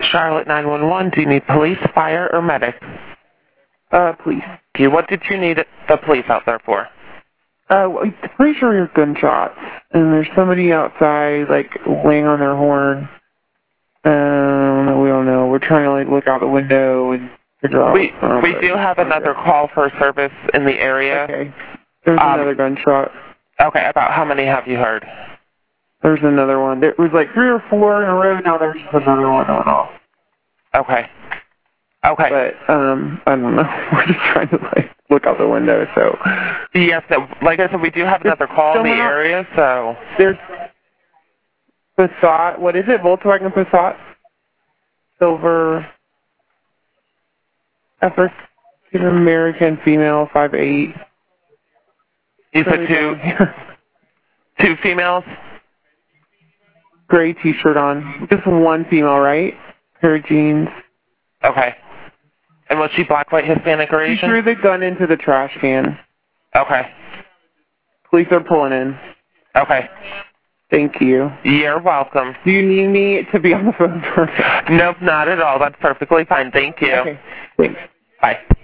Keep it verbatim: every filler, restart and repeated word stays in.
Charlotte nine one one. Do you need police, fire, or medic? Uh, please. Okay, what did you need the police out there for? Uh, well, I'm pretty sure there's gunshots, and there's somebody outside, like, laying on their horn. Um, we don't know. We're trying to, like, look out the window and figure out. We uh, we do have another call for service in the area. Okay. There's um, another gunshot. Okay, about how many have you heard? There's another one. There was, like, three or four in a row. Now there's just another one going off. Okay. Okay. But, um, I don't know. We're just trying to, like, look out the window, so. Yes, so, like I said, we do have another call in the area, so. There's Passat. What is it? Volkswagen Passat? Silver. African American female, five eight. You said two, two females? Gray t-shirt on. Just one female, right? Pair of jeans. Okay. And was she black, white, Hispanic, or Asian? She threw the gun into the trash can. Okay. Police are pulling in. Okay. Thank you. You're welcome. Do you need me to be on the phone for Nope, not at all. That's perfectly fine. Thank you. Okay. Thanks. Bye.